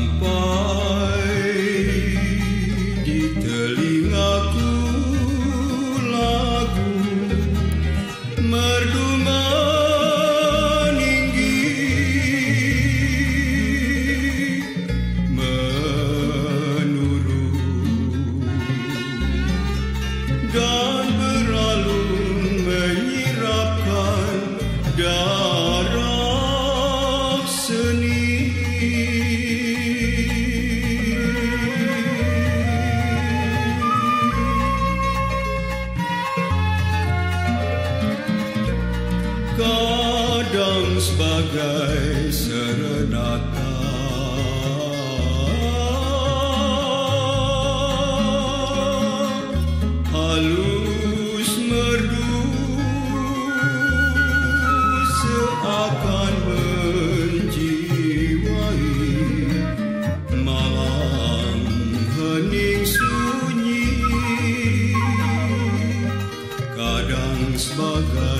sampai di telingaku lagu merdu meninggi menurun dan beralun menyirapkan darah seni. Kadang sebagai serenata halus merdu seakan menjiwai malam hening sunyi. Kadang sebagai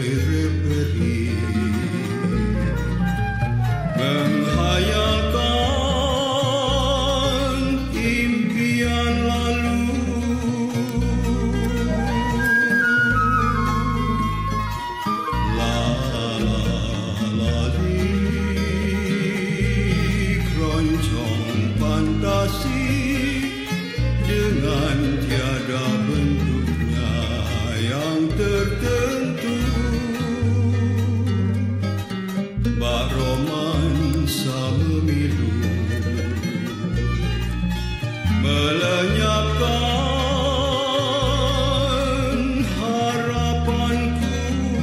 menghayalkan impian lalu. La la la li keroncong fantasi dengan tiada bentuknya yang tertentu. Bak romansa memilu melenyapkan harapanku.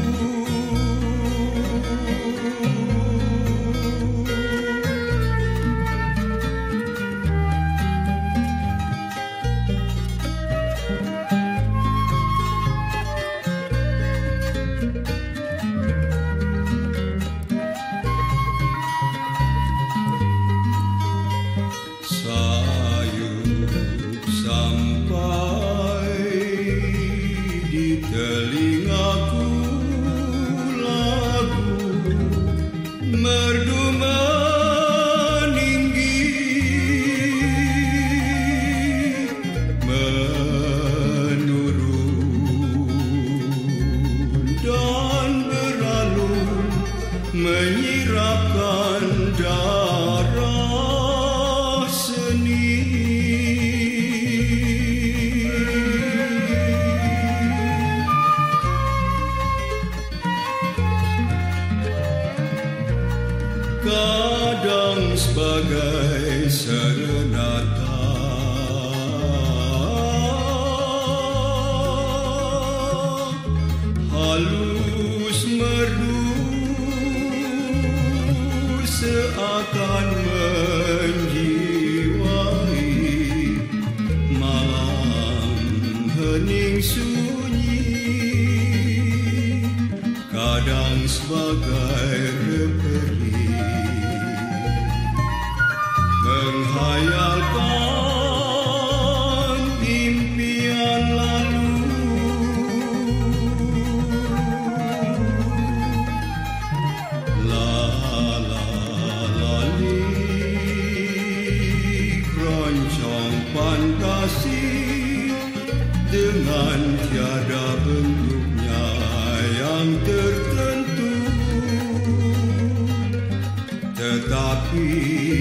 Sampai di telingaku lagu merdu meninggi menurun dan beralun menyirapkan darah seni. Kadang sebagai serenata halus merdu seakan menjiwai malam hening sunyi. Kadang sebagai reperi menghayalkan impian lalu. La la la li keroncong fantasi dengan tiada bentuknya yang tertentu, tetapi